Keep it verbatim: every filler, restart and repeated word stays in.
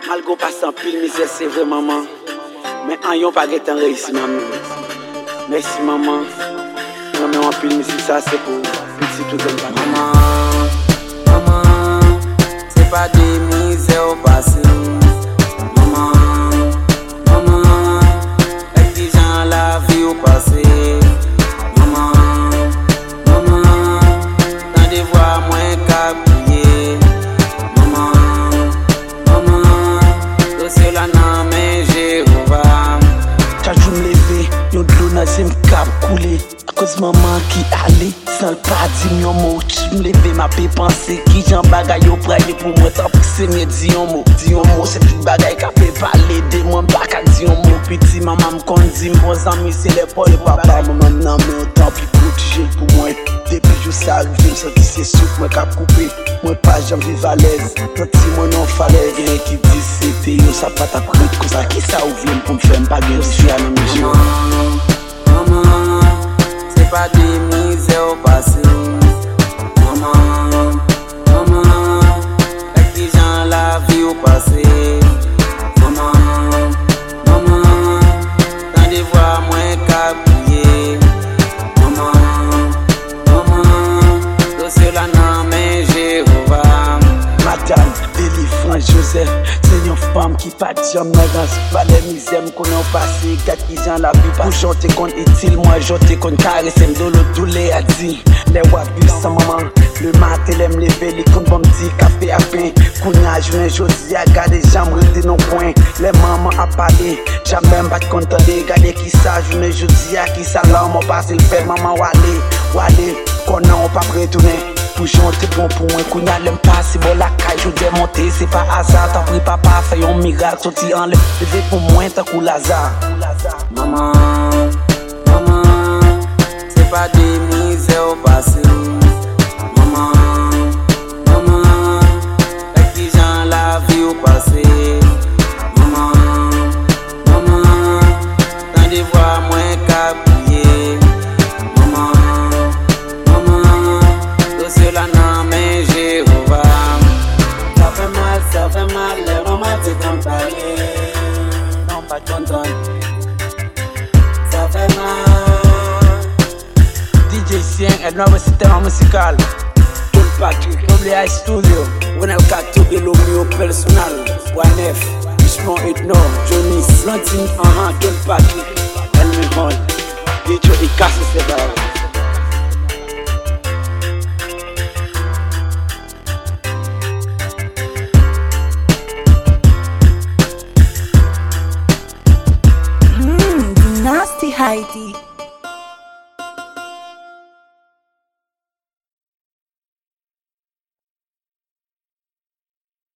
Malgré passant pile misère, c'est vrai maman. Mais en yon pas qu'être réussi maman. Merci maman. Non mais en pile misère, ça c'est pour petit tout comme ça. Maman, maman, c'est pas des misères au passé. Maman, maman, avec des gens la vie au passé. Maman, maman, dans des voix moins qu'à prier. Maman, maman, tout cela n'a mais Jéhovah. Quand je me levais, yon de l'eau n'a zem cap coulé. À cause maman qui allait, sans le pas dire yon mot. Je me levais, m'a fait penser qui j'en bagaille au praille pour moi. Tant que c'est mieux dit yon mot. Dit yon mot, c'est tout bagaille qui a fait parler de moi. Pas qu'à dire yon mot. Petit maman me conduit, mon ami c'est l'épaule. Papa, maman m'en met autant puis protéger pour moi. Depuis que ça arrive, je me sens que c'est souffle, moi cap coupé. Moi pas j'en vive à l'aise. Tant si moi non fallait, rien qui dit c'était yo, ça pas ta prête. Comme ça, qui ça ouvre pour me faire pas bien, je suis à la maison. Maman, maman, c'est pas des misères au passé. Maman, maman, avec des gens la vie au passé. Maman, maman, dans des voix moins qu'à prier. Maman, maman, tout cela n'a mais Jéhovah. Madame, délivrant Joseph, c'est une femme qui pas de jambe dans ce palais misère qu'on a passé, quatre qui gens la vie pour chanter qu'on est-il, moi j'étais qu'on caresser de l'autre tous les a dit, les wabus sans maman, le matin l'aime lever, les comptes bon petit café à pain, qu'on a joué Josie à garder jambes rester dans coin, les mamans à parler, jamais pas content de regarder qui ça, joué Josie à qui ça là, on passe le fait, maman walé, walé, qu'on a pas retourner. Pour chanter bon pour moi, qu'on a l'aime pas, c'est bon la caille, je dis monter, c'est pas hasard, t'as pris papa, fait un miracle, sorti en l'air, levé pour moi, t'as coup Lazare. Maman, maman, c'est pas des misères au passé. Maman, maman, avec des gens la vie au passé. Maman, maman, dans des voix moins qu'à prier. Maman, maman, tout cela n'a mais Jéhovah. Ça fait mal, ça fait mal, les mamans te t'en parler. Non pas content. Ça fait mal. D J Sien, el nuevo sistema musical. Tout Patrick, W I Studio. on a le cas tout de l'homme personnel. Y F, Richmond Ethno, Johnny, Flantine, Anhan, tout Patrick, Elmi Hall, D J et Casse c'est là. Mmm, nasty Heidi.